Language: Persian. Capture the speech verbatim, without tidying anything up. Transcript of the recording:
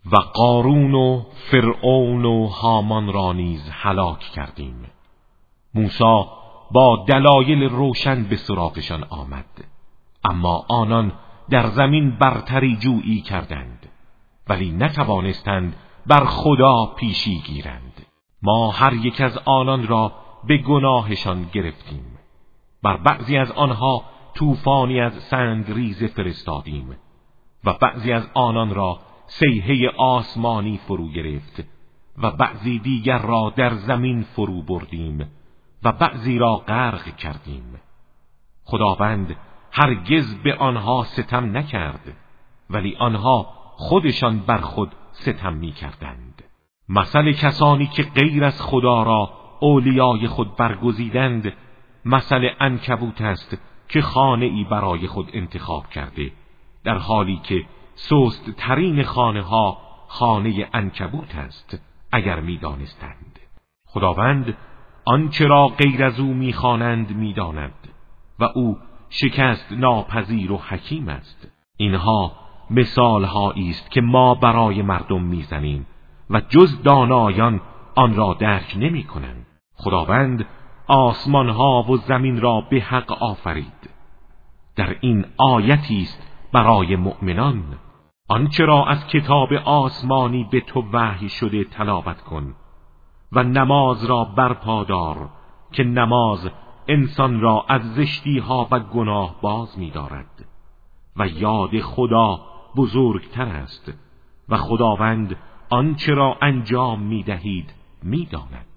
و قارون و فرعون و هامان را نیز هلاک کردیم. موسی با دلایل روشن به سراغشان آمد، اما آنان در زمین برتری جویی کردند، ولی نتوانستند بر خدا پیشی گیرند. ما هر یک از آنان را به گناهشان گرفتیم. بر بعضی از آنها طوفانی از سنگریزه فرستادیم و بعضی از آنان را صیحه آسمانی فرو گرفت و بعضی دیگر را در زمین فرو بردیم و بعضی را غرق کردیم. خداوند هرگز به آنها ستم نکرد، ولی آنها خودشان بر خود ستم می کردند. مثل کسانی که غیر از خدا را اولیای خود برگزیدند مثل عنکبوت است که خانه ای برای خود انتخاب کرده، در حالی که سست ترین خانه ها خانه عنکبوت است اگر می دانستند. خداوند آنچه را غیر از او می خوانند می داند و او شکست ناپذیر و حکیم است. اینها مثال هایی است که ما برای مردم میزنیم و جز دانایان آن را درک نمی کنند. خداوند آسمان ها و زمین را به حق آفرید. در این آیتی است برای مؤمنان. آنچه را از کتاب آسمانی به تو وحی شده تلاوت کن و نماز را برپا دار که نماز انسان را از زشتی ها و گناه باز می دارد و یاد خدا بزرگتر است و خداوند آنچه را انجام می دهید می داند.